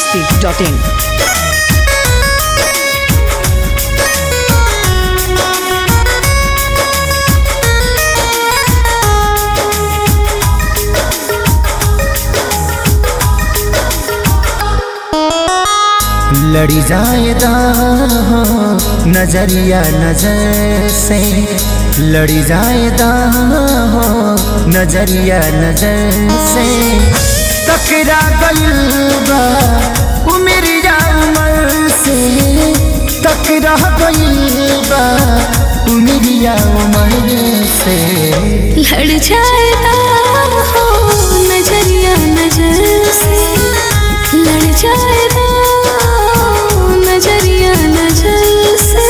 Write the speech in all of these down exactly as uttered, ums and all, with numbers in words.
masti dot in. लड़ी जाएगा नजरिया नजर से, लड़ी जाएगा नजरिया नजर से, टकरा गइल बा उमरिया उमर से, टकरा गइल बा उमरिया उमर से। लड़ जाएगा नजरिया नजर से, लड़ जाएगा नजरिया नजर से।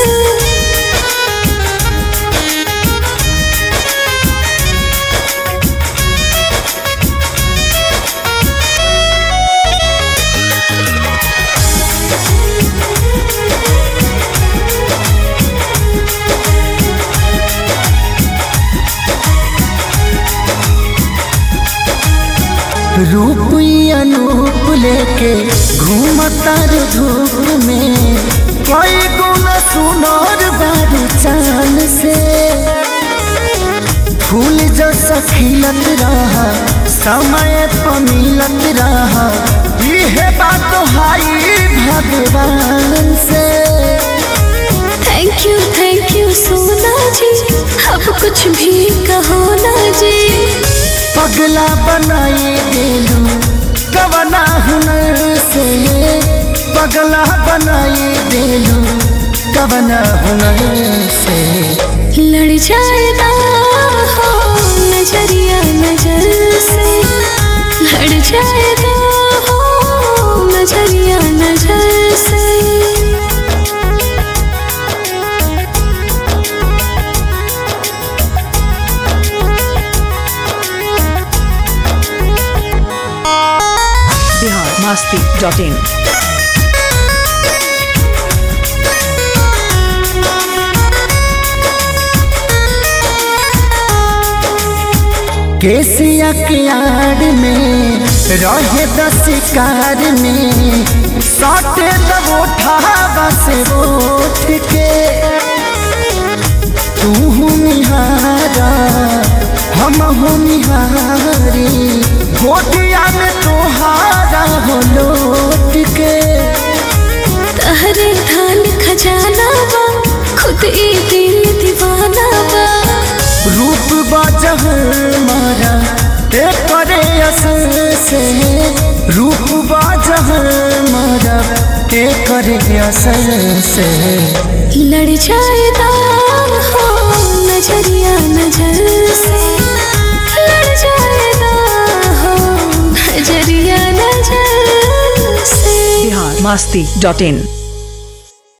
रूप अनूप लेके घूमता धूप में, कोई गुण सुनोर बारू चाल से, फूल जैसा खिलत रहा समय पर मिलत रहा, यह बात हाई भगवान से। Thank you thank you Sona ji, अब कुछ भी कहो ना जी। पगला बनाए दिलू कवना हुनर से, पगला बनाए दिलू कवना हुनर से। लड़ जाएगा हो नजरिया नजर से, लड़ जाएगा हो नजरिया नजर से। masti dot in. केसिया के आड़ में रहे दस शिकार में, साटे तब उठा से उठ के, तू हूँ निहारा हम हूँ निहारी, घोटिया में तोहारा हो लौट के। तहरे धान खजाना बा खुद ही दिल दीवाना बा, रूप बाजहर मारा ते करे असर से, रूप बाजहर मारा ते करे असर से। लड़ जाएगा हो नजरिया नजर से, लड़ जाएगा हो नजरिया नजर से। masti dot in.